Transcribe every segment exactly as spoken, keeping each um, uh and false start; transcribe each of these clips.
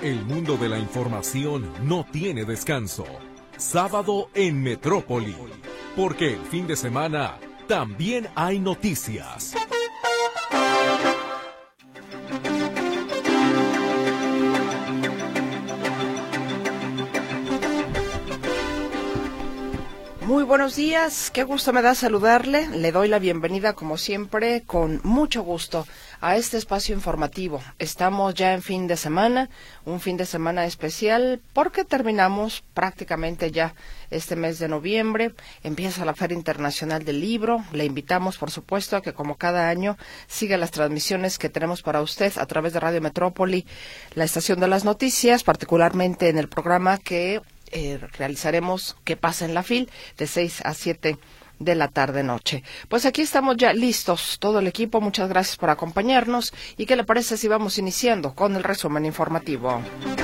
El mundo de la información no tiene descanso. Sábado en Metrópoli, porque el fin de semana también hay noticias. Muy buenos días, qué gusto me da saludarle. Le doy la bienvenida, como siempre, con mucho gusto a este espacio informativo. Estamos ya en fin de semana, un fin de semana especial porque terminamos prácticamente ya este mes de noviembre. Empieza la Feria Internacional del Libro. Le invitamos, por supuesto, a que como cada año siga las transmisiones que tenemos para usted a través de Radio Metrópoli, la estación de las noticias, particularmente en el programa que Eh, realizaremos ¿Qué pasa en la F I L? De seis a siete de la tarde-noche. Pues aquí estamos ya listos, todo el equipo. Muchas gracias por acompañarnos. ¿Y qué le parece si vamos iniciando con el resumen informativo?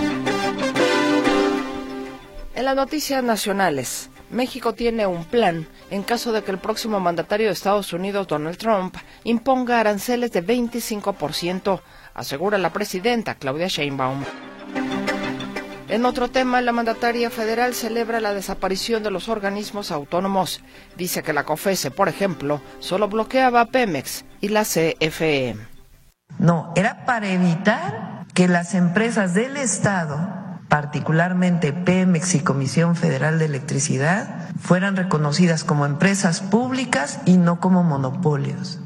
En las noticias nacionales, México tiene un plan en caso de que el próximo mandatario de Estados Unidos, Donald Trump, imponga aranceles de veinticinco por ciento, asegura la presidenta Claudia Sheinbaum. En otro tema, la mandataria federal celebra la desaparición de los organismos autónomos. Dice que la COFESE, por ejemplo, solo bloqueaba a Pemex y la C F E. No, era para evitar que las empresas del Estado, particularmente Pemex y Comisión Federal de Electricidad, fueran reconocidas como empresas públicas y no como monopolios.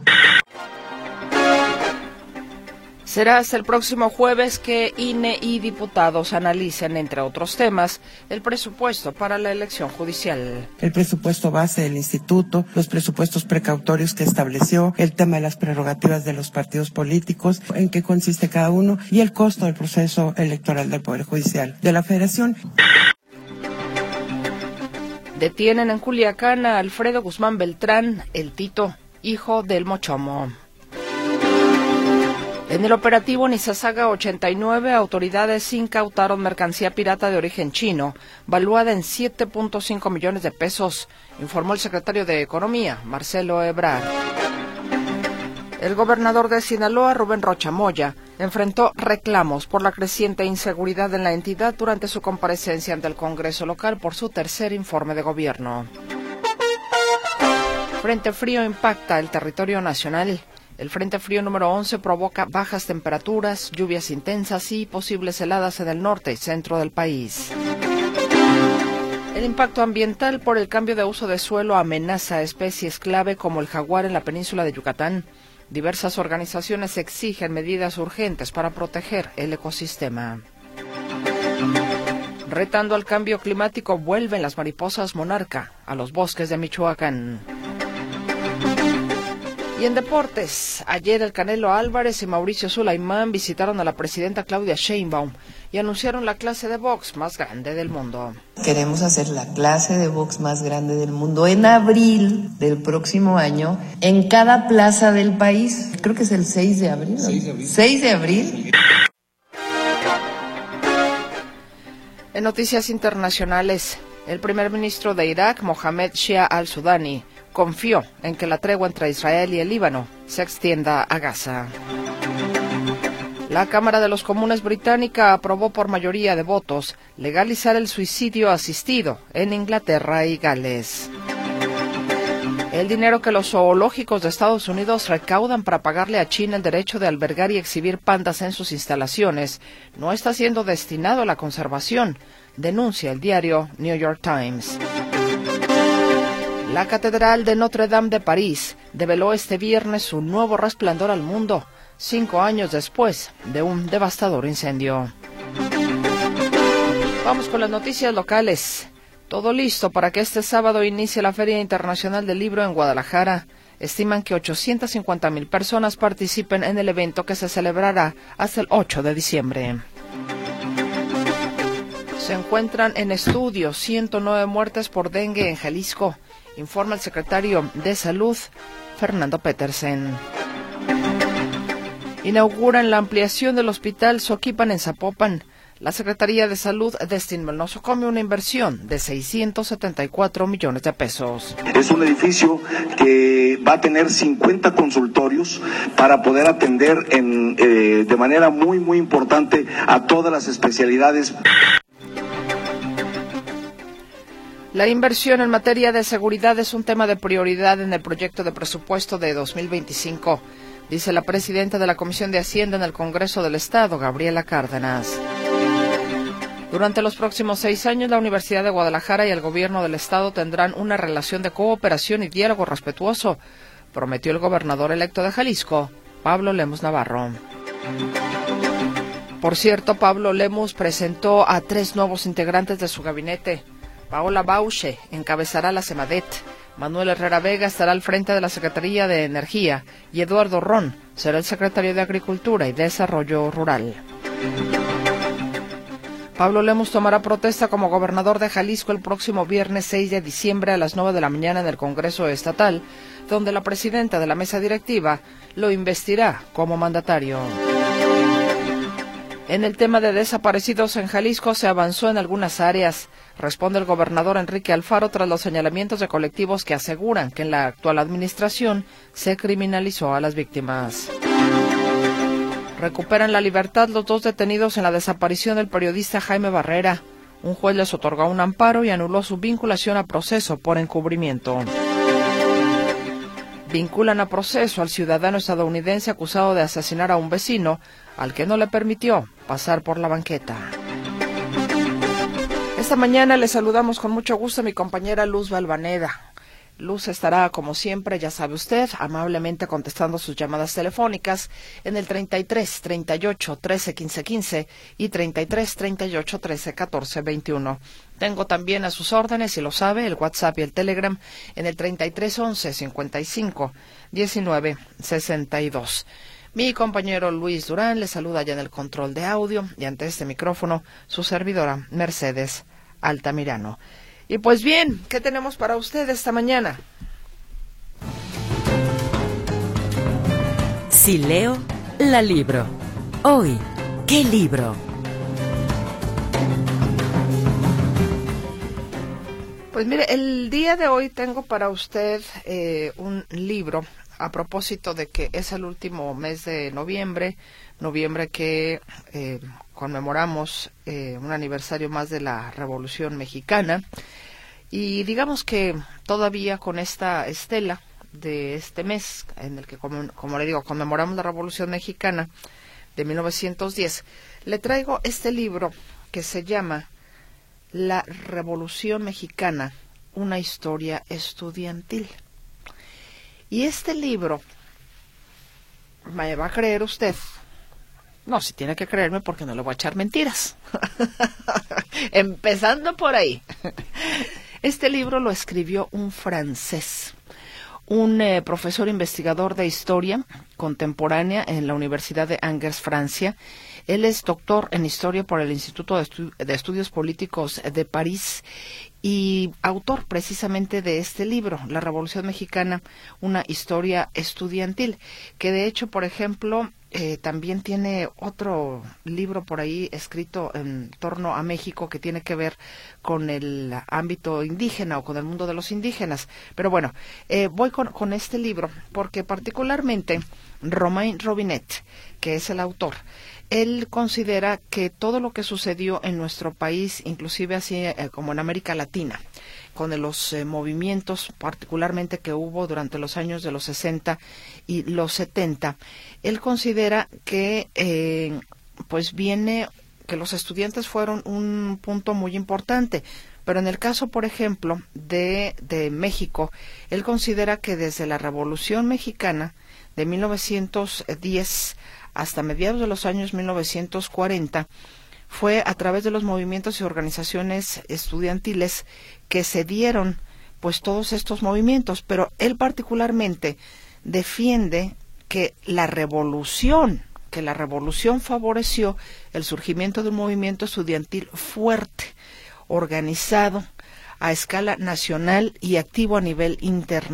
Será hasta el próximo jueves que I N E y diputados analicen, entre otros temas, el presupuesto para la elección judicial. El presupuesto base del instituto, los presupuestos precautorios que estableció, el tema de las prerrogativas de los partidos políticos, en qué consiste cada uno, y el costo del proceso electoral del Poder Judicial de la Federación. Detienen en Culiacán a Alfredo Guzmán Beltrán, el Tito, hijo del Mochomo. En el operativo Nizasaga ochenta y nueve, autoridades incautaron mercancía pirata de origen chino, valuada en siete punto cinco millones de pesos, informó el secretario de Economía, Marcelo Ebrard. El gobernador de Sinaloa, Rubén Rocha Moya, enfrentó reclamos por la creciente inseguridad en la entidad durante su comparecencia ante el Congreso local por su tercer informe de gobierno. Frente frío impacta el territorio nacional. El Frente Frío número once provoca bajas temperaturas, lluvias intensas y posibles heladas en el norte y centro del país. El impacto ambiental por el cambio de uso de suelo amenaza a especies clave como el jaguar en la península de Yucatán. Diversas organizaciones exigen medidas urgentes para proteger el ecosistema. Retando al cambio climático, vuelven las mariposas monarca a los bosques de Michoacán. Y en deportes, ayer el Canelo Álvarez y Mauricio Sulaimán visitaron a la presidenta Claudia Sheinbaum y anunciaron la clase de box más grande del mundo. Queremos hacer la clase de box más grande del mundo en abril del próximo año en cada plaza del país. Creo que es el seis de abril. ¿no? seis de abril. seis de abril. En noticias internacionales, el primer ministro de Irak, Mohamed Shia al-Sudani, confió en que la tregua entre Israel y el Líbano se extienda a Gaza. La Cámara de los Comunes británica aprobó por mayoría de votos legalizar el suicidio asistido en Inglaterra y Gales. El dinero que los zoológicos de Estados Unidos recaudan para pagarle a China el derecho de albergar y exhibir pandas en sus instalaciones no está siendo destinado a la conservación, denuncia el diario New York Times. La Catedral de Notre Dame de París develó este viernes su nuevo resplandor al mundo, cinco años después de un devastador incendio. Vamos con las noticias locales. Todo listo para que este sábado inicie la Feria Internacional del Libro en Guadalajara. Estiman que ochocientas cincuenta mil personas participen en el evento que se celebrará hasta el ocho de diciembre. Se encuentran en estudio ciento nueve muertes por dengue en Jalisco, informa el secretario de Salud, Fernando Petersen. Inauguran la ampliación del Hospital Soquipan en Zapopan. La Secretaría de Salud destinó al nosocomio una inversión de seiscientos setenta y cuatro millones de pesos. Es un edificio que va a tener cincuenta consultorios para poder atender en, eh, de manera muy, muy importante a todas las especialidades. La inversión en materia de seguridad es un tema de prioridad en el proyecto de presupuesto de dos mil veinticinco, dice la presidenta de la Comisión de Hacienda en el Congreso del Estado, Gabriela Cárdenas. Durante los próximos seis años, la Universidad de Guadalajara y el Gobierno del Estado tendrán una relación de cooperación y diálogo respetuoso, prometió el gobernador electo de Jalisco, Pablo Lemus Navarro. Por cierto, Pablo Lemus presentó a tres nuevos integrantes de su gabinete. Paola Bauche encabezará la CEMADET, Manuel Herrera Vega estará al frente de la Secretaría de Energía y Eduardo Ron será el secretario de Agricultura y Desarrollo Rural. Pablo Lemus tomará protesta como gobernador de Jalisco el próximo viernes seis de diciembre a las nueve de la mañana en el Congreso Estatal, donde la presidenta de la mesa directiva lo investirá como mandatario. En el tema de desaparecidos en Jalisco se avanzó en algunas áreas, responde el gobernador Enrique Alfaro tras los señalamientos de colectivos que aseguran que en la actual administración se criminalizó a las víctimas. Recuperan la libertad los dos detenidos en la desaparición del periodista Jaime Barrera. Un juez les otorgó un amparo y anuló su vinculación a proceso por encubrimiento. Vinculan a proceso al ciudadano estadounidense acusado de asesinar a un vecino, al que no le permitió pasar por la banqueta. Esta mañana le saludamos con mucho gusto a mi compañera Luz Valvaneda. Luz estará, como siempre, ya sabe usted, amablemente contestando sus llamadas telefónicas en el treinta y tres, treinta y ocho, trece, quince, quince y treinta y tres, treinta y ocho, trece, catorce, veintiuno. Tengo también a sus órdenes, si lo sabe, el WhatsApp y el Telegram en el treinta y tres, once, cincuenta y cinco, diecinueve, sesenta y dos. Mi compañero Luis Durán le saluda ya en el control de audio y ante este micrófono su servidora Mercedes Altamirano. Y pues bien, ¿qué tenemos para usted esta mañana? Si leo, la libro. Hoy, ¿qué libro? Pues mire, el día de hoy tengo para usted eh, un libro a propósito de que es el último mes de noviembre, noviembre que eh, conmemoramos eh, un aniversario más de la Revolución Mexicana. Y digamos que todavía con esta estela de este mes, en el que, como, como le digo, conmemoramos la Revolución Mexicana de mil novecientos diez, le traigo este libro que se llama La Revolución Mexicana, una historia estudiantil. Y este libro, ¿me va a creer usted? No, si tiene que creerme porque no le voy a echar mentiras. Empezando por ahí. Este libro lo escribió un francés, un eh, profesor investigador de historia contemporánea en la Universidad de Angers, Francia. Él es doctor en historia por el Instituto de, Estu- de Estudios Políticos de París y autor precisamente de este libro, La Revolución Mexicana, una historia estudiantil, que de hecho, por ejemplo, eh, también tiene otro libro por ahí escrito en torno a México que tiene que ver con el ámbito indígena o con el mundo de los indígenas. Pero bueno, eh, voy con, con este libro porque particularmente Romain Robinet, que es el autor, él considera que todo lo que sucedió en nuestro país, inclusive así eh, como en América Latina, con los eh, movimientos particularmente que hubo durante los años de los sesenta y los setenta, él considera que eh, pues viene, que los estudiantes fueron un punto muy importante. Pero en el caso, por ejemplo, de, de México, él considera que desde la Revolución Mexicana de mil novecientos diez hasta mediados de los años mil novecientos cuarenta, fue a través de los movimientos y organizaciones estudiantiles que se dieron pues todos estos movimientos, pero él particularmente defiende que la revolución, que la revolución favoreció el surgimiento de un movimiento estudiantil fuerte, organizado a escala nacional y activo a nivel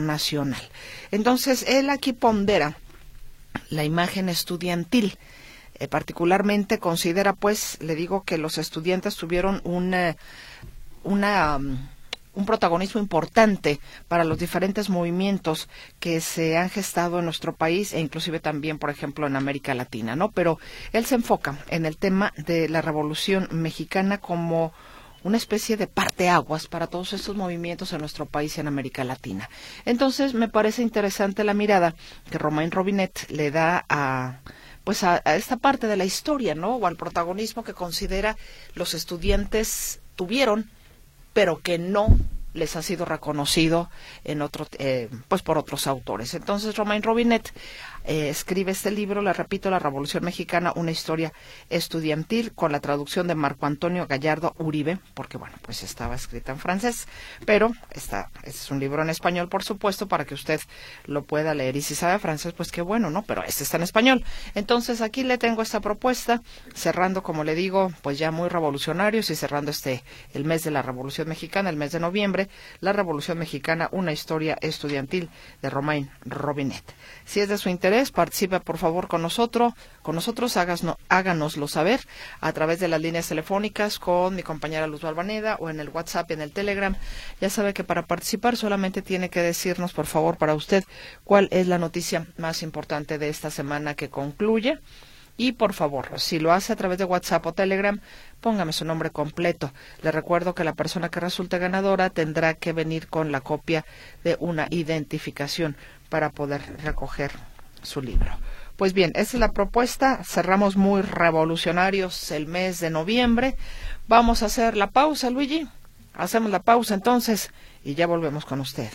internacional. Entonces, él aquí pondera la imagen estudiantil Eh, particularmente considera, pues, le digo que los estudiantes tuvieron una, una um, un protagonismo importante para los diferentes movimientos que se han gestado en nuestro país e inclusive también, por ejemplo, en América Latina, ¿no? Pero él se enfoca en el tema de la Revolución Mexicana como una especie de parteaguas para todos estos movimientos en nuestro país y en América Latina. Entonces, me parece interesante la mirada que Romain Robinet le da a pues a, a esta parte de la historia, ¿no? O al protagonismo que considera los estudiantes tuvieron, pero que no les ha sido reconocido en otro, eh, pues por otros autores. Entonces, Romain Robinet eh, escribe este libro, le repito, La Revolución Mexicana, una historia estudiantil, con la traducción de Marco Antonio Gallardo Uribe, porque bueno, pues estaba escrita en francés, pero está, es un libro en español, por supuesto, para que usted lo pueda leer. Y si sabe francés, pues qué bueno, ¿no? Pero este está en español. Entonces, aquí le tengo esta propuesta, cerrando, como le digo, pues ya muy revolucionarios y cerrando este, el mes de la Revolución Mexicana, el mes de noviembre, La Revolución Mexicana, una historia estudiantil, de Romain Robinet. Si es de su interés, participe por favor con nosotros, con nosotros, háganos, háganoslo saber a través de las líneas telefónicas con mi compañera Luz Balvaneda o en el WhatsApp y en el Telegram. Ya sabe que para participar solamente tiene que decirnos, por favor, para usted, cuál es la noticia más importante de esta semana que concluye. Y por favor, si lo hace a través de WhatsApp o Telegram, póngame su nombre completo. Le recuerdo que la persona que resulte ganadora tendrá que venir con la copia de una identificación para poder recoger su libro. Pues bien, esa es la propuesta. Cerramos muy revolucionarios el mes de noviembre. Vamos a hacer la pausa, Luigi. Hacemos la pausa entonces y ya volvemos con usted.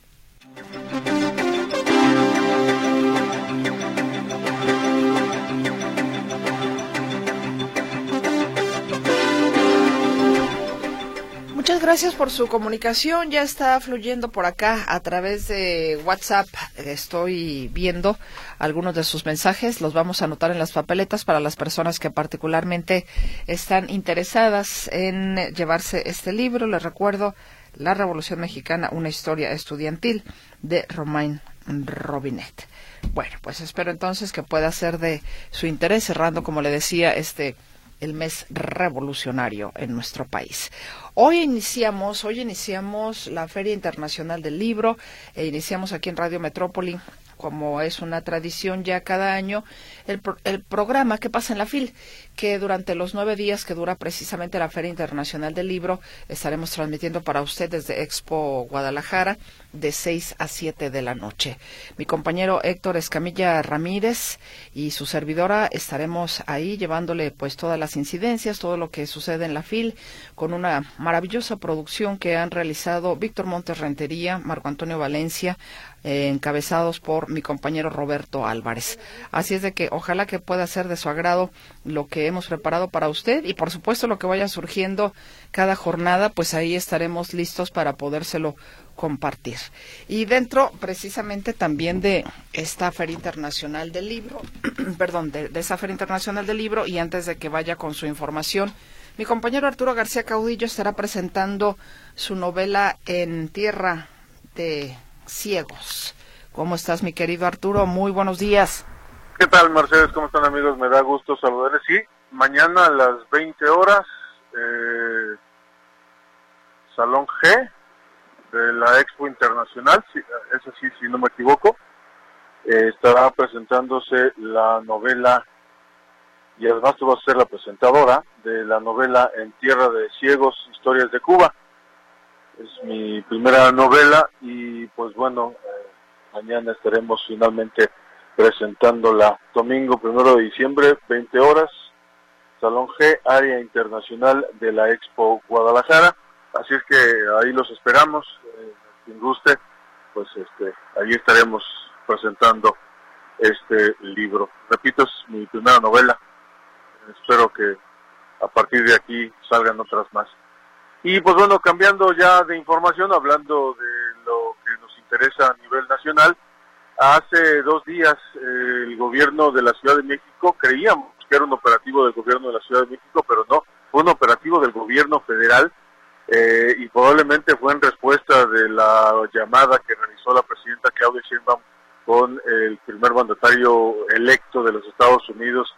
Muchas gracias por su comunicación. Ya está fluyendo por acá a través de WhatsApp. Estoy viendo algunos de sus mensajes. Los vamos a anotar en las papeletas para las personas que particularmente están interesadas en llevarse este libro. Les recuerdo, La Revolución Mexicana, una historia estudiantil, de Romain Robinet. Bueno, pues espero entonces que pueda ser de su interés, cerrando, como le decía, este el mes revolucionario en nuestro país. Hoy iniciamos, hoy iniciamos la Feria Internacional del Libro, e iniciamos aquí en Radio Metrópoli, como es una tradición ya cada año, el, pro, el programa ¿Qué pasa en la F I L?, que durante los nueve días que dura precisamente la Feria Internacional del Libro, estaremos transmitiendo para usted desde Expo Guadalajara, de seis a siete de la noche. Mi compañero Héctor Escamilla Ramírez y su servidora estaremos ahí llevándole pues todas las incidencias, todo lo que sucede en la F I L, con una maravillosa producción que han realizado Víctor Montes Rentería, Marco Antonio Valencia, eh, encabezados por mi compañero Roberto Álvarez. Así es de que ojalá que pueda ser de su agrado lo que hemos preparado para usted, y por supuesto lo que vaya surgiendo cada jornada, pues ahí estaremos listos para podérselo compartir. Y dentro precisamente también de esta Feria Internacional del Libro, perdón, de, de esa Feria Internacional del Libro, y antes de que vaya con su información, mi compañero Arturo García Caudillo estará presentando su novela En Tierra de Ciegos. ¿Cómo estás, mi querido Arturo? Muy buenos días. ¿Qué tal, Mercedes? ¿Cómo están, amigos? Me da gusto saludarles. Sí, mañana a las veinte horas, eh, Salón G de la Expo Internacional, sí, eso sí, si no me equivoco, eh, estará presentándose la novela, y además tú vas a ser la presentadora de la novela En Tierra de Ciegos, Historias de Cuba. Es mi primera novela y pues bueno, eh, mañana estaremos finalmente presentándola. Domingo primero de diciembre, veinte horas, Salón G, área internacional de la Expo Guadalajara. Así es que ahí los esperamos, eh, quien guste, pues este, ahí estaremos presentando este libro. Repito, es mi primera novela, espero que a partir de aquí salgan otras más. Y pues bueno, cambiando ya de información, hablando de lo que nos interesa a nivel nacional, hace dos días eh, el gobierno de la Ciudad de México, creíamos que era un operativo del gobierno de la Ciudad de México, pero no, fue un operativo del gobierno federal, eh, y probablemente fue en respuesta de la llamada que realizó la presidenta Claudia Sheinbaum con el primer mandatario electo de los Estados Unidos,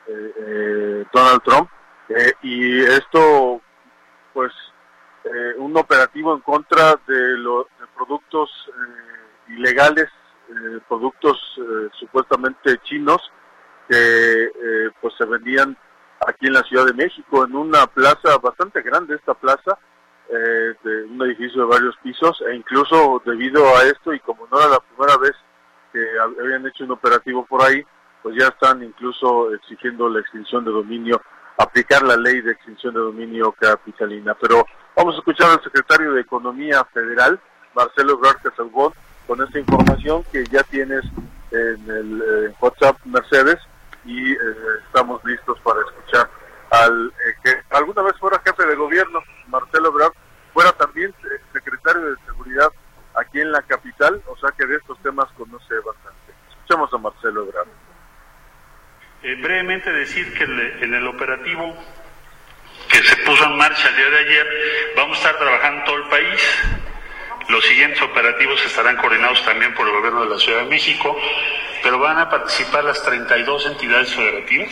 eh, eh, Donald Trump, eh, y esto, pues, eh, un operativo en contra de los de productos eh, ilegales, eh, productos eh, supuestamente chinos, que eh, pues se vendían aquí en la Ciudad de México, en una plaza bastante grande, esta plaza, eh, de un edificio de varios pisos, e incluso debido a esto, y como no era la primera vez que habían hecho un operativo por ahí, pues ya están incluso exigiendo la extinción de dominio, aplicar la ley de extinción de dominio capitalina. Pero vamos a escuchar al secretario de Economía Federal, Marcelo Ebrard Casaubon, con esta información que ya tienes en el eh, WhatsApp, Mercedes, y eh, estamos listos para escuchar al eh, que alguna vez fuera jefe de gobierno, Marcelo Ebrard, fuera también eh, secretario de Seguridad aquí en la capital, o sea que de estos temas conoce bastante. Escuchemos a Marcelo Ebrard. Eh, brevemente decir que el, en el operativo que se puso en marcha el día de ayer, vamos a estar trabajando en todo el país. Los siguientes operativos estarán coordinados también por el gobierno de la Ciudad de México, pero van a participar las treinta y dos entidades federativas,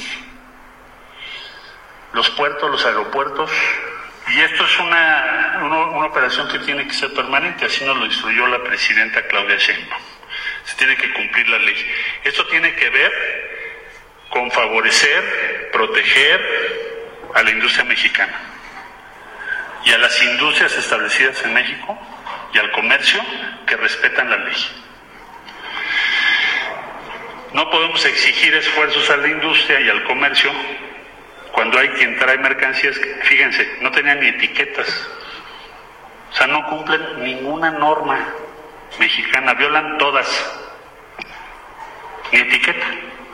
los puertos, los aeropuertos, y esto es una, una, una operación que tiene que ser permanente, así nos lo instruyó la presidenta Claudia Sheinbaum. Se tiene que cumplir la ley. Esto tiene que ver con favorecer, proteger a la industria mexicana y a las industrias establecidas en México y al comercio que respetan la ley. No podemos exigir esfuerzos a la industria y al comercio cuando hay quien trae mercancías que, fíjense, no tenían ni etiquetas, o sea, no cumplen ninguna norma mexicana, violan todas, ni etiqueta.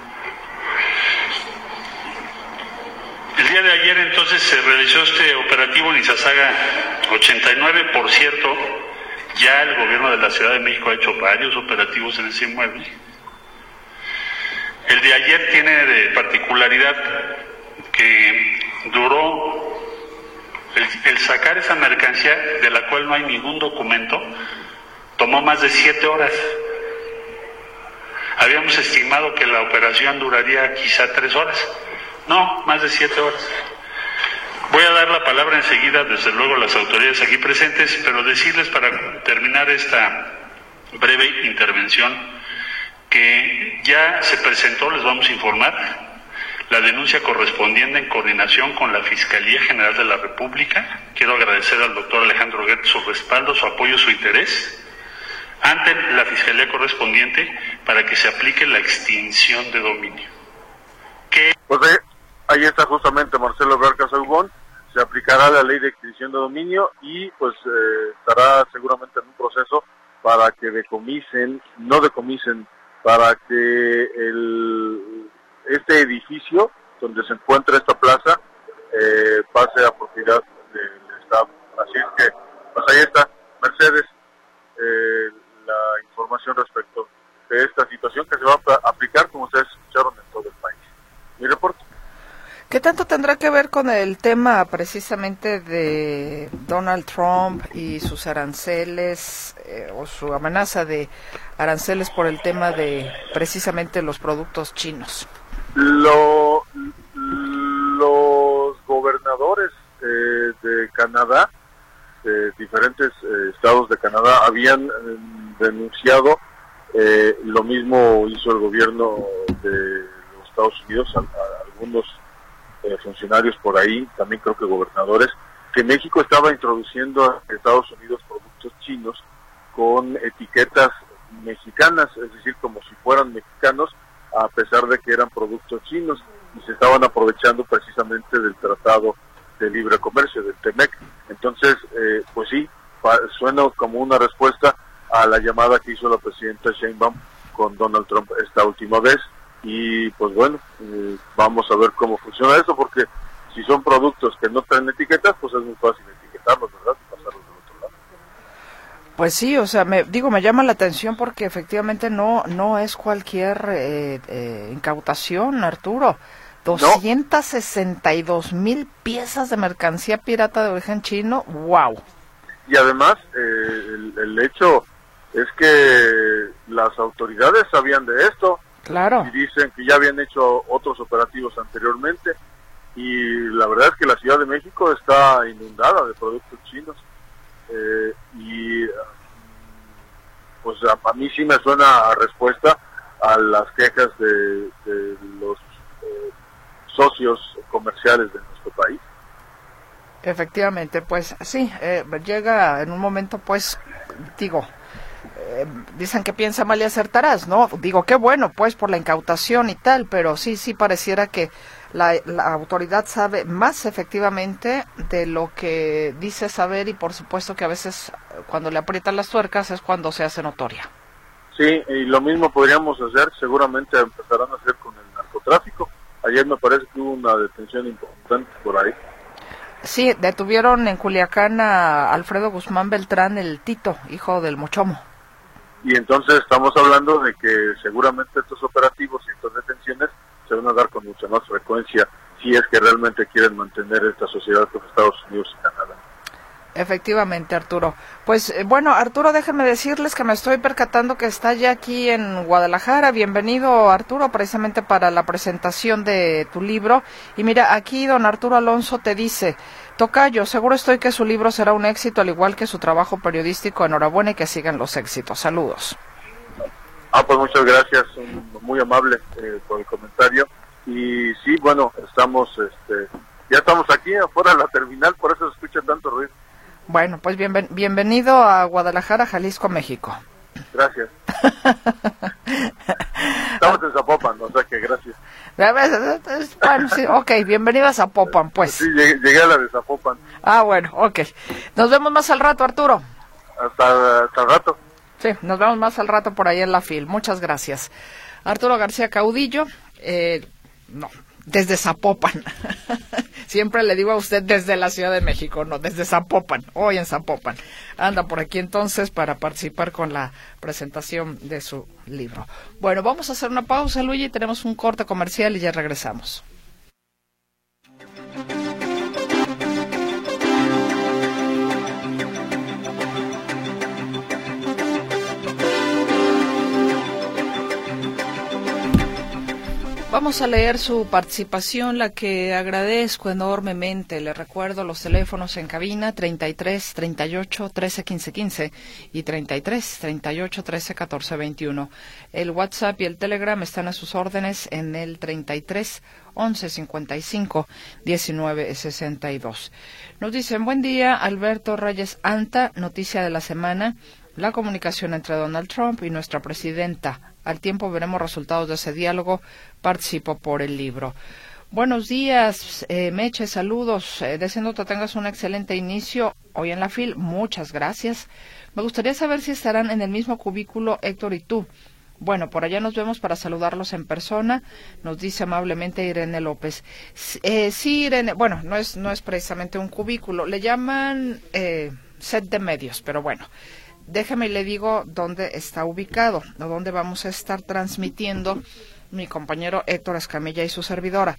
El día de ayer entonces se realizó este operativo en Izazaga ochenta y nueve, por cierto, ya el gobierno de la Ciudad de México ha hecho varios operativos en ese inmueble. El de ayer tiene de particularidad que duró el, el sacar esa mercancía, de la cual no hay ningún documento, tomó más de siete horas. Habíamos estimado que la operación duraría quizá tres horas. No, más de siete horas. Voy a dar la palabra enseguida, desde luego, a las autoridades aquí presentes, pero decirles para terminar esta breve intervención que ya se presentó, les vamos a informar, la denuncia correspondiente en coordinación con la Fiscalía General de la República. Quiero agradecer al doctor Alejandro Guerra su respaldo, su apoyo, su interés ante la Fiscalía correspondiente para que se aplique la extinción de dominio. ¿Qué? Pues ahí, ahí está justamente Marcelo Ebrard Casaubon. Se aplicará la ley de extinción de dominio y pues eh, estará seguramente en un proceso para que decomisen, no decomisen, para que el este edificio donde se encuentra esta plaza eh, pase a propiedad del Estado. Así es que, pues ahí está, Mercedes, eh, la información respecto de esta situación que se va a aplicar, como ustedes escucharon, en todo el país. Mi reporte. ¿Qué tanto tendrá que ver con el tema precisamente de Donald Trump y sus aranceles eh, o su amenaza de aranceles por el tema de precisamente los productos chinos? Lo, los gobernadores eh, de Canadá, de diferentes eh, estados de Canadá, habían eh, denunciado, eh, lo mismo hizo el gobierno de los Estados Unidos, a, a algunos eh, funcionarios por ahí, también creo que gobernadores, que México estaba introduciendo a Estados Unidos productos chinos con etiquetas mexicanas, es decir, como si fueran mexicanos, a pesar de que eran productos chinos, y se estaban aprovechando precisamente del Tratado de Libre Comercio, del T M E C. Entonces, eh, pues sí, pa, suena como una respuesta a la llamada que hizo la presidenta Sheinbaum con Donald Trump esta última vez, y pues bueno, eh, vamos a ver cómo funciona eso, porque si son productos que no traen etiquetas, pues es muy fácil etiquetarlos, ¿verdad? Y pasarlos del otro lado. Pues sí, o sea, me digo, me llama la atención porque efectivamente no no es cualquier eh, eh, incautación, Arturo. doscientas sesenta y dos mil piezas de mercancía pirata de origen chino, wow. Y además, eh, el, el hecho es que las autoridades sabían de esto. Claro. Y dicen que ya habían hecho otros operativos anteriormente, y la verdad es que la Ciudad de México está inundada de productos chinos, eh, y pues a, a mí sí me suena a respuesta a las quejas de, de los eh, socios comerciales de nuestro país. Efectivamente, pues sí, eh, llega en un momento, pues, digo, eh, dicen que piensa mal y acertarás, ¿no? Digo, qué bueno, pues, por la incautación y tal, pero sí, sí pareciera que la, la autoridad sabe más efectivamente de lo que dice saber, y por supuesto que a veces cuando le aprietan las tuercas es cuando se hace notoria. Sí, y lo mismo podríamos hacer, seguramente empezarán a hacer con el narcotráfico. Ayer me parece que hubo una detención importante por ahí. Sí, detuvieron en Culiacán a Alfredo Guzmán Beltrán, el Tito, hijo del Mochomo. Y entonces estamos hablando de que seguramente estos operativos y estas detenciones se van a dar con mucha más frecuencia si es que realmente quieren mantener esta sociedad con Estados Unidos y Canadá. Efectivamente, Arturo. Pues eh, bueno, Arturo, déjenme decirles que me estoy percatando que está ya aquí en Guadalajara. Bienvenido, Arturo, precisamente para la presentación de tu libro. Y mira, aquí don Arturo Alonso te dice: tocayo, seguro estoy que su libro será un éxito, al igual que su trabajo periodístico. Enhorabuena y que sigan los éxitos. Saludos. Ah, pues muchas gracias, muy amable eh, por el comentario. Y sí, bueno, estamos, este, ya estamos aquí afuera de la terminal, por eso se escucha tanto ruido. Bueno, pues bienven bienvenido a Guadalajara, Jalisco, México. Gracias. Estamos en Zapopan, o sea que gracias. Bueno, sí, ok, bienvenido a Zapopan, pues. Sí, llegué, llegué a la de Zapopan. Ah, bueno, ok. Nos vemos más al rato, Arturo. Hasta, hasta el rato. Sí, nos vemos más al rato por ahí en la fil. Muchas gracias. Arturo García Caudillo, eh, no, desde Zapopan. Siempre le digo a usted desde la Ciudad de México, no, desde Zapopan, hoy en Zapopan. Anda por aquí entonces para participar con la presentación de su libro. Bueno, vamos a hacer una pausa, Luigi, tenemos un corte comercial y ya regresamos. Vamos a leer su participación, la que agradezco enormemente. Le recuerdo los teléfonos en cabina: treinta y tres, treinta y ocho, trece, quince, quince y treinta y tres, treinta y ocho, trece, catorce, veintiuno. El WhatsApp y el Telegram están a sus órdenes en el treinta y tres, once, cincuenta y cinco, diecinueve, sesenta y dos. Nos dicen: buen día, Alberto Reyes Anta, noticia de la semana: la comunicación entre Donald Trump y nuestra presidenta. Al tiempo veremos resultados de ese diálogo. Participo por el libro. Buenos días, eh, Meche, saludos. Eh, deseando que tengas un excelente inicio hoy en la fil. Muchas gracias. Me gustaría saber si estarán en el mismo cubículo Héctor y tú. Bueno, por allá nos vemos para saludarlos en persona, nos dice amablemente Irene López. Eh, sí, Irene, bueno, no es, no es precisamente un cubículo, le llaman eh, set de medios, pero bueno. Déjeme y le digo dónde está ubicado, o dónde vamos a estar transmitiendo mi compañero Héctor Escamilla y su servidora.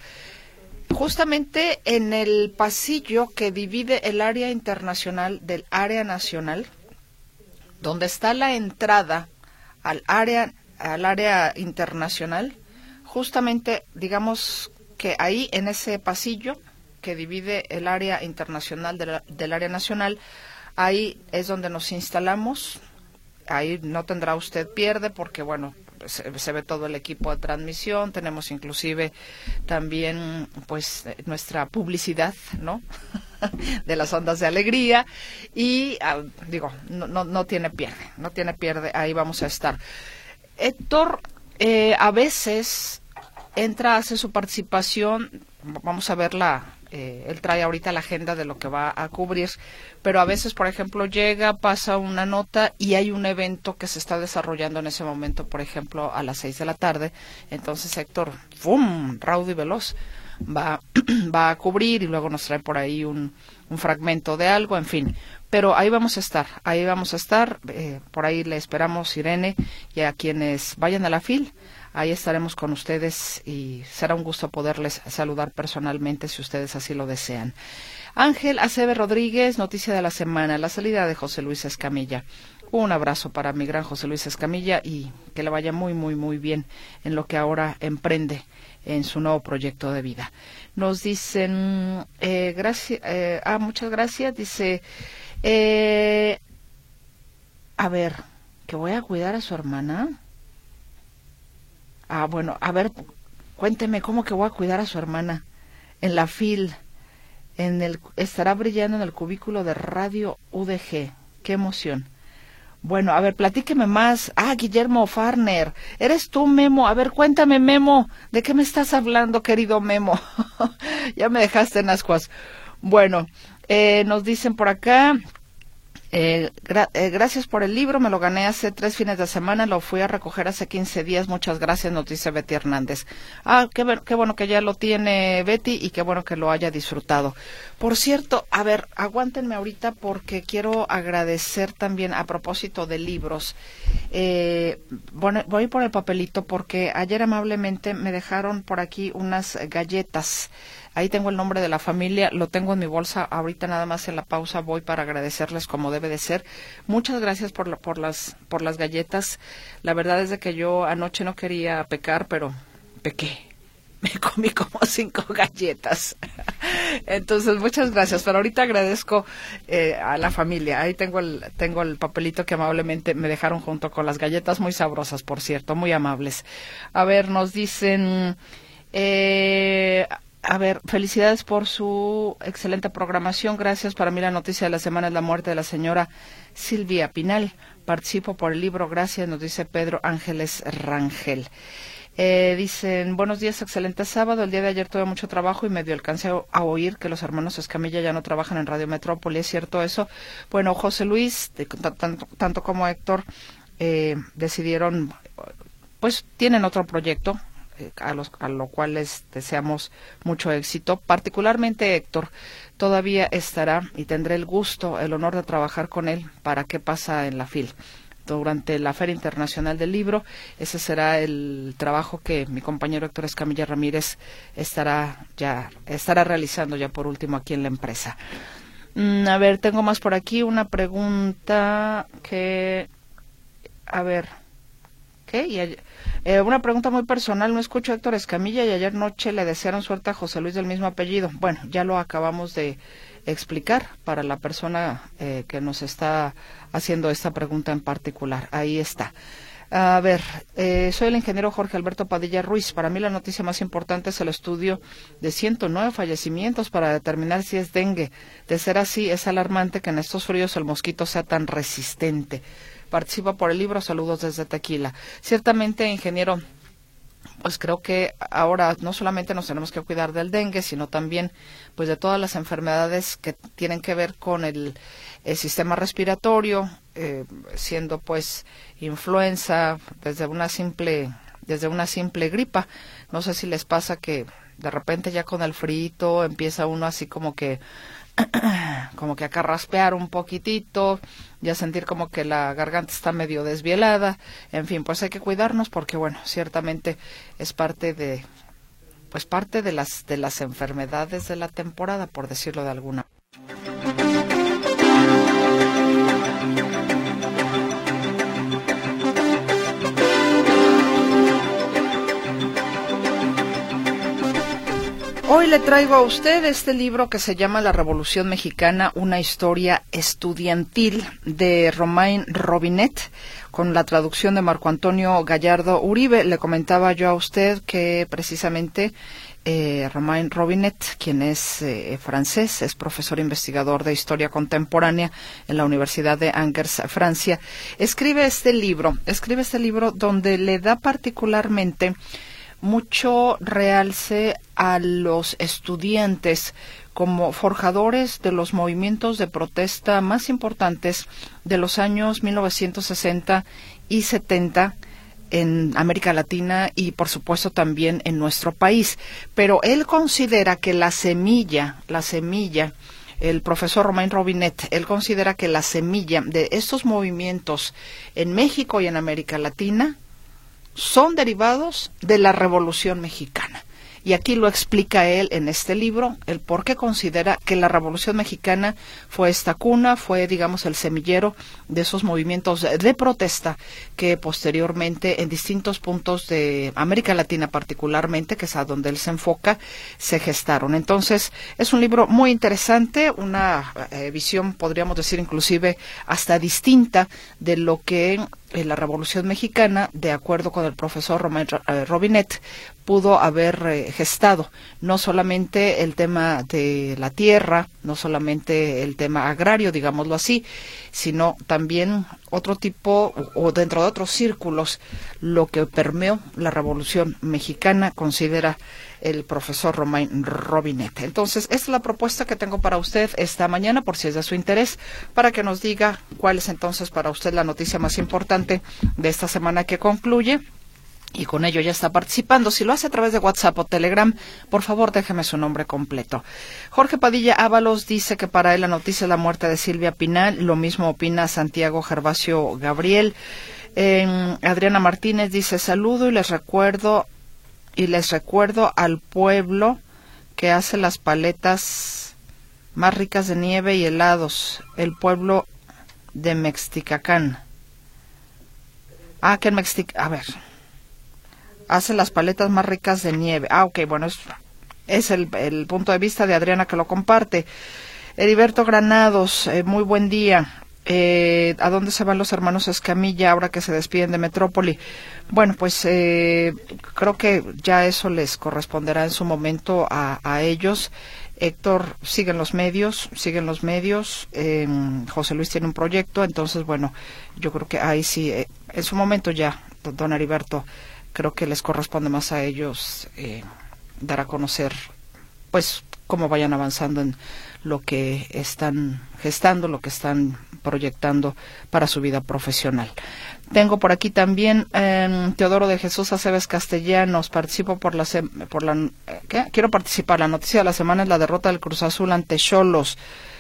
Justamente en el pasillo que divide el área internacional del área nacional, donde está la entrada al área, al área internacional, justamente digamos que ahí en ese pasillo que divide el área internacional de la, del área nacional, ahí es donde nos instalamos. Ahí no tendrá usted pierde porque, bueno, se, se ve todo el equipo de transmisión. Tenemos inclusive también, pues, nuestra publicidad, ¿no? de las ondas de alegría. Y, ah, digo, no, no, no tiene pierde, no tiene pierde. Ahí vamos a estar. Héctor, eh, a veces entra, hace su participación. Vamos a verla. Eh, él trae ahorita la agenda de lo que va a cubrir, pero a veces, por ejemplo, llega, pasa una nota y hay un evento que se está desarrollando en ese momento, por ejemplo, a las seis de la tarde. Entonces Héctor, ¡fum!, raudo y veloz, va, va a cubrir y luego nos trae por ahí un, un fragmento de algo, en fin. Pero ahí vamos a estar, ahí vamos a estar, eh, por ahí le esperamos, Irene, y a quienes vayan a la fil. Ahí estaremos con ustedes y será un gusto poderles saludar personalmente si ustedes así lo desean. Ángel Acebe Rodríguez, noticia de la semana: la salida de José Luis Escamilla. Un abrazo para mi gran José Luis Escamilla y que le vaya muy, muy, muy bien en lo que ahora emprende en su nuevo proyecto de vida. Nos dicen, eh, gracias, eh, ah, muchas gracias, dice, eh, a ver, que voy a cuidar a su hermana. Ah, bueno, a ver, cuénteme cómo que voy a cuidar a su hermana. En la fil, en el, estará brillando en el cubículo de Radio U D G. ¡Qué emoción! Bueno, a ver, platíqueme más. Ah, Guillermo Farner, ¿eres tú, Memo? A ver, cuéntame, Memo, ¿de qué me estás hablando, querido Memo? Ya me dejaste en ascuas. Bueno, eh, nos dicen por acá... Eh, gra eh, gracias por el libro, me lo gané hace tres fines de semana, lo fui a recoger hace quince días, muchas gracias, nos dice Betty Hernández. Ah, qué, qué bueno que ya lo tiene Betty y qué bueno que lo haya disfrutado. Por cierto, a ver, aguántenme ahorita porque quiero agradecer también a propósito de libros. Eh, bueno, voy por el papelito porque ayer amablemente me dejaron por aquí unas galletas. Ahí tengo el nombre de la familia, lo tengo en mi bolsa, ahorita nada más en la pausa voy para agradecerles como debe de ser. Muchas gracias por, la, por, las, por las galletas. La verdad es de que yo anoche no quería pecar, pero pequé. Me comí como cinco galletas. Entonces, muchas gracias. Pero ahorita agradezco eh, a la familia. Ahí tengo el, tengo el papelito que amablemente me dejaron junto con las galletas, muy sabrosas, por cierto, muy amables. A ver, nos dicen... Eh, A ver, felicidades por su excelente programación. Gracias. Para mí la noticia de la semana es la muerte de la señora Silvia Pinal. Participo por el libro. Gracias, nos dice Pedro Ángeles Rangel. Eh, dicen, buenos días, excelente sábado. El día de ayer tuve mucho trabajo y medio alcancé a oír que los hermanos Escamilla ya no trabajan en Radio Metrópoli. ¿Es cierto eso? Bueno, José Luis, de, tanto, tanto como Héctor, eh, decidieron, pues tienen otro proyecto. A, los, a lo cual les deseamos mucho éxito. Particularmente Héctor todavía estará y tendré el gusto, el honor de trabajar con él para qué pasa en la fil durante la Feria Internacional del Libro. Ese será el trabajo que mi compañero Héctor Escamilla Ramírez estará ya estará realizando ya por último aquí en la empresa. Mm, a ver, tengo más por aquí, una pregunta que a ver ¿qué? Y ayer, eh, una pregunta muy personal, no escucho a Héctor Escamilla y ayer noche le desearon suerte a José Luis del mismo apellido. Bueno, ya lo acabamos de explicar para la persona eh, que nos está haciendo esta pregunta en particular. Ahí está. A ver, eh, soy el ingeniero Jorge Alberto Padilla Ruiz. Para mí la noticia más importante es el estudio de ciento nueve fallecimientos para determinar si es dengue. De ser así, es alarmante que en estos fríos el mosquito sea tan resistente. Participa por el libro, saludos desde Tequila. Ciertamente, ingeniero, pues creo que ahora no solamente nos tenemos que cuidar del dengue, sino también pues de todas las enfermedades que tienen que ver con el, el sistema respiratorio, eh, siendo pues influenza, desde una simple, desde una simple gripa. No sé si les pasa que de repente ya con el frío empieza uno así como que como que a carraspear un poquitito, ya sentir como que la garganta está medio desvielada, en fin, pues hay que cuidarnos porque bueno, ciertamente es parte de pues parte de las de las enfermedades de la temporada, por decirlo de alguna. Hoy le traigo a usted este libro que se llama La Revolución Mexicana, una historia estudiantil de Romain Robinet, con la traducción de Marco Antonio Gallardo Uribe. Le comentaba yo a usted que precisamente eh, Romain Robinet, quien es eh, francés, es profesor investigador de historia contemporánea en la Universidad de Angers, Francia, escribe este libro, escribe este libro donde le da particularmente mucho realce a los estudiantes como forjadores de los movimientos de protesta más importantes de los años mil novecientos sesenta y setenta en América Latina y por supuesto también en nuestro país. Pero él considera que la semilla, la semilla, el profesor Romain Robinet, él considera que la semilla de estos movimientos en México y en América Latina son derivados de la Revolución Mexicana. y aquí lo explica él en este libro, el por qué considera que la Revolución Mexicana fue esta cuna, fue, digamos, el semillero de esos movimientos de protesta que posteriormente en distintos puntos de América Latina particularmente, que es a donde él se enfoca, se gestaron. Entonces, es un libro muy interesante, una eh, visión, podríamos decir, inclusive hasta distinta de lo que en la Revolución Mexicana, de acuerdo con el profesor Romain Robinet, pudo haber eh, gestado no solamente el tema de la tierra, no solamente el tema agrario, digámoslo así, sino también otro tipo, o dentro de otros círculos, lo que permeó la Revolución Mexicana, considera el profesor Romain Robinet. Entonces, esta es la propuesta que tengo para usted esta mañana, por si es de su interés, para que nos diga cuál es entonces para usted la noticia más importante de esta semana que concluye. Y con ello ya está participando. Si lo hace a través de WhatsApp o Telegram, por favor déjeme su nombre completo. Jorge Padilla Ábalos dice que para él la noticia es la muerte de Silvia Pinal. Lo mismo opina Santiago Gervasio Gabriel. Eh, Adriana Martínez dice: saludo y les recuerdo y les recuerdo al pueblo que hace las paletas más ricas de nieve y helados, el pueblo de Mexticacán. Ah, que en Mextic... A ver... hace las paletas más ricas de nieve. Ah, ok, bueno, es, es el, el punto de vista de Adriana que lo comparte. Heriberto Granados, eh, muy buen día. Eh, ¿A dónde se van los hermanos Escamilla ahora que se despiden de Metrópoli? Bueno, pues eh, creo que ya eso les corresponderá en su momento a, a ellos. Héctor sigue en los medios, sigue en los medios. Eh, José Luis tiene un proyecto, entonces, bueno, yo creo que ahí sí, eh, en su momento ya, don Heriberto, creo que les corresponde más a ellos eh, dar a conocer, pues, cómo vayan avanzando en lo que están gestando, lo que están proyectando para su vida profesional. Tengo por aquí también eh, Teodoro de Jesús Aceves Castellanos. Participo por la, por la ¿qué? Quiero participar. La noticia de la semana es la derrota del Cruz Azul ante Xolos.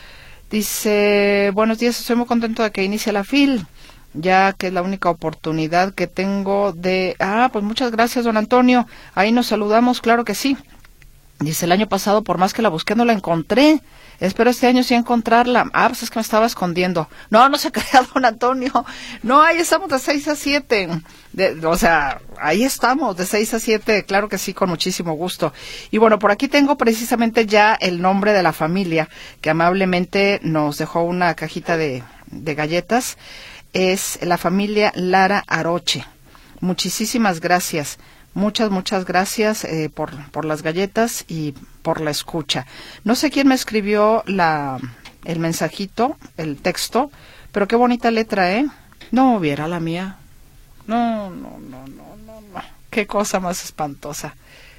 Dice: buenos días, estoy muy contento de que inicie la FIL, ya que es la única oportunidad que tengo de... Ah, pues muchas gracias, don Antonio. Ahí nos saludamos, claro que sí. Dice: el año pasado, por más que la busqué, no la encontré. Espero este año sí encontrarla. Ah, pues es que me estaba escondiendo. No, no se crea, don Antonio. No, ahí estamos de seis a siete. De, o sea, ahí estamos de seis a siete. Claro que sí, con muchísimo gusto. Y bueno, por aquí tengo precisamente ya el nombre de la familia que amablemente nos dejó una cajita de, de galletas. Es la familia Lara Aroche. Muchísimas gracias. Muchas, muchas gracias eh, por, por las galletas y por la escucha. No sé quién me escribió la, el mensajito, el texto, pero qué bonita letra, ¿eh? No hubiera la mía. No, no, no, no, no, no. Qué cosa más espantosa.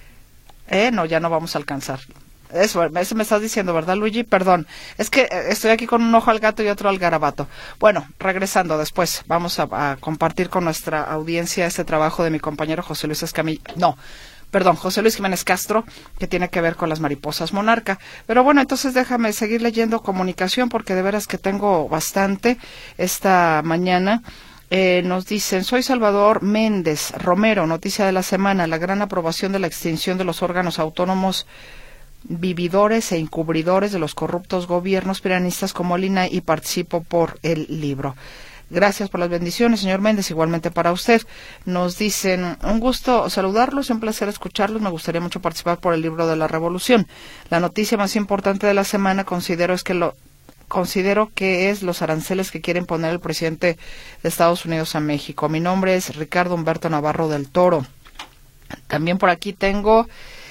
Eh, no, ya no vamos a alcanzar. Eso, eso me estás diciendo, ¿verdad, Luigi? Perdón. Es que estoy aquí con un ojo al gato y otro al garabato. Bueno, regresando después, vamos a, a compartir con nuestra audiencia este trabajo de mi compañero José Luis Escamilla. No, perdón, José Luis Jiménez Castro, que tiene que ver con las mariposas monarca. Pero bueno, entonces déjame seguir leyendo comunicación, porque de veras que tengo bastante esta mañana. Eh, nos dicen: soy Salvador Méndez Romero, noticia de la semana, la gran aprobación de la extinción de los órganos autónomos vividores e encubridores de los corruptos gobiernos piranistas como el I N A I, y participo por el libro. Gracias por las bendiciones, señor Méndez, igualmente para usted. Nos dicen: un gusto saludarlos, un placer escucharlos, me gustaría mucho participar por el libro de la Revolución. La noticia más importante de la semana considero es que lo considero que es los aranceles que quieren poner el presidente de Estados Unidos a México. Mi nombre es Ricardo Humberto Navarro del Toro. También por aquí tengo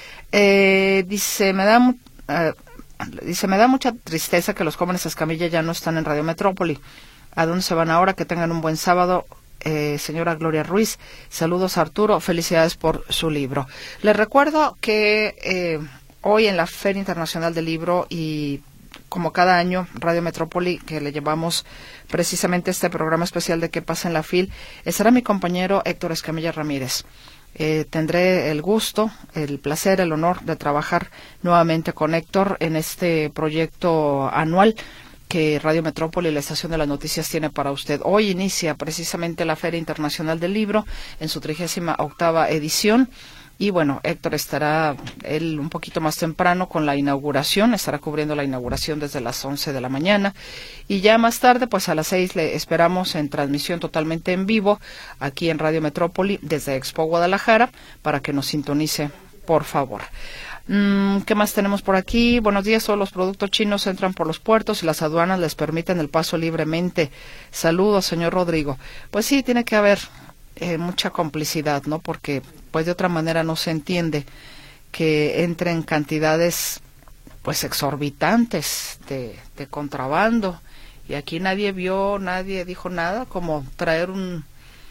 Eh, dice, me da uh, dice, me da mucha tristeza que los jóvenes Escamilla ya no están en Radio Metrópoli. ¿A dónde se van ahora? Que tengan un buen sábado. Eh, señora Gloria Ruiz, saludos Arturo, felicidades por su libro. Les recuerdo que eh, hoy en la Feria Internacional del Libro, y como cada año, Radio Metrópoli, que le llevamos precisamente este programa especial de ¿Qué pasa en la FIL?, estará mi compañero Héctor Escamilla Ramírez. Eh, tendré el gusto, el placer, el honor de trabajar nuevamente con Héctor en este proyecto anual que Radio Metrópoli y la Estación de las Noticias tiene para usted. Hoy inicia precisamente la Feria Internacional del Libro en su trigésima octava edición, Y bueno, Héctor estará él un poquito más temprano con la inauguración, estará cubriendo la inauguración desde las once de la mañana. Y ya más tarde, pues a las seis le esperamos en transmisión totalmente en vivo, aquí en Radio Metrópoli, desde Expo Guadalajara, para que nos sintonice, por favor. ¿Qué más tenemos por aquí? Buenos días, todos los productos chinos entran por los puertos y las aduanas les permiten el paso libremente. Saludos, señor Rodrigo. Pues sí, tiene que haber eh, mucha complicidad, ¿no? Porque pues de otra manera no se entiende que entren cantidades pues exorbitantes de, de contrabando. Y aquí nadie vio, nadie dijo nada, como traer un,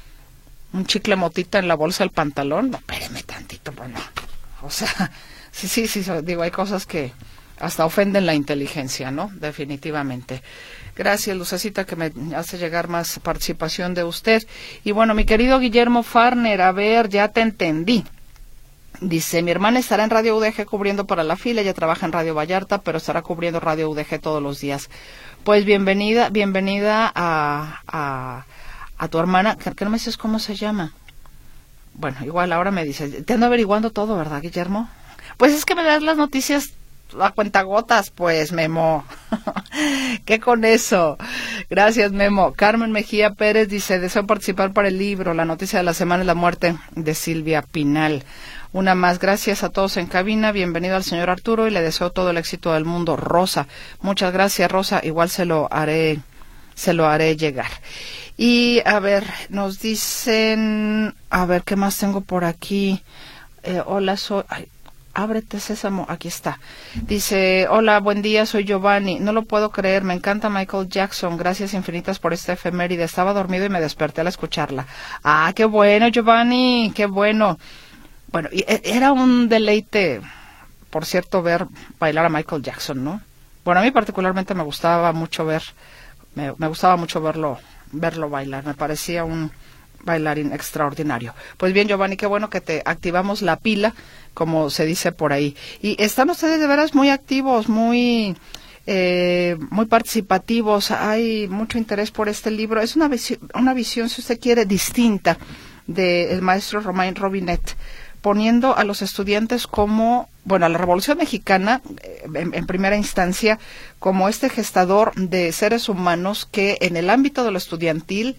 un chicle motita en la bolsa del pantalón. No, espéreme tantito, bueno, o sea... Sí, sí, sí, digo, hay cosas que hasta ofenden la inteligencia, ¿no? Definitivamente. Gracias, Lucecita, que me hace llegar más participación de usted. Y bueno, mi querido Guillermo Farner, a ver, ya te entendí. Dice, mi hermana estará en Radio U D G cubriendo para la fila, ella trabaja en Radio Vallarta, pero estará cubriendo Radio U D G todos los días. Pues bienvenida, bienvenida a, a, a tu hermana, que, que no me dices cómo se llama. Bueno, igual ahora me dices, te ando averiguando todo, ¿verdad, Guillermo? Pues es que me das las noticias a cuentagotas, pues, Memo. ¿Qué con eso? Gracias, Memo. Carmen Mejía Pérez dice, deseo participar para el libro. La noticia de la semana es la muerte de Silvia Pinal. Una más, gracias a todos en cabina. Bienvenido al señor Arturo y le deseo todo el éxito del mundo. Rosa, muchas gracias, Rosa. Igual se lo haré, se lo haré llegar. Y, a ver, nos dicen, a ver, ¿qué más tengo por aquí? Eh, hola, soy... Ay, ábrete, Sésamo, aquí está. Dice, hola, buen día, soy Giovanni. No lo puedo creer, me encanta Michael Jackson. Gracias infinitas por esta efeméride. Estaba dormido y me desperté al escucharla. Ah, qué bueno, Giovanni, qué bueno. Bueno, y era un deleite, por cierto, ver bailar a Michael Jackson, ¿no? Bueno, a mí particularmente me gustaba mucho ver, me, me gustaba mucho verlo, verlo bailar. Me parecía un bailarín extraordinario. Pues bien, Giovanni, qué bueno que te activamos la pila, como se dice por ahí. Y están ustedes de veras muy activos, muy eh, muy participativos. Hay mucho interés por este libro. Es una visión, una visión, si usted quiere, distinta del maestro Romain Robinet, poniendo a los estudiantes como, bueno, a la Revolución Mexicana, en, en primera instancia, como este gestador de seres humanos que en el ámbito de lo estudiantil,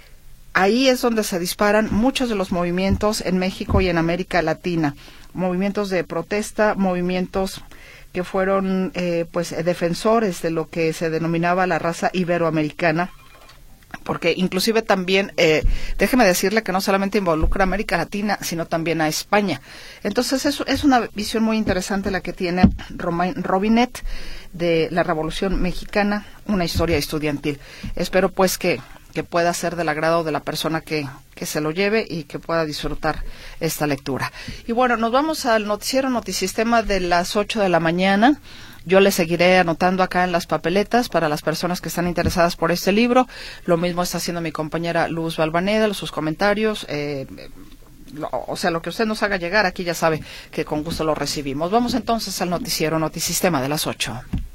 ahí es donde se disparan muchos de los movimientos en México y en América Latina, movimientos de protesta, movimientos que fueron eh, pues defensores de lo que se denominaba la raza iberoamericana, porque inclusive también, eh, déjeme decirle que no solamente involucra a América Latina, sino también a España. Entonces es, es una visión muy interesante la que tiene Romain Robinet de la Revolución Mexicana, una historia estudiantil. Espero pues que que pueda ser del agrado de la persona que, que se lo lleve y que pueda disfrutar esta lectura. Y bueno, nos vamos al noticiero Notisistema de las ocho de la mañana. Yo le seguiré anotando acá en las papeletas para las personas que están interesadas por este libro. Lo mismo está haciendo mi compañera Luz Balvaneda, sus comentarios, eh, lo, o sea, lo que usted nos haga llegar, aquí ya sabe que con gusto lo recibimos. Vamos entonces al noticiero Notisistema de las ocho.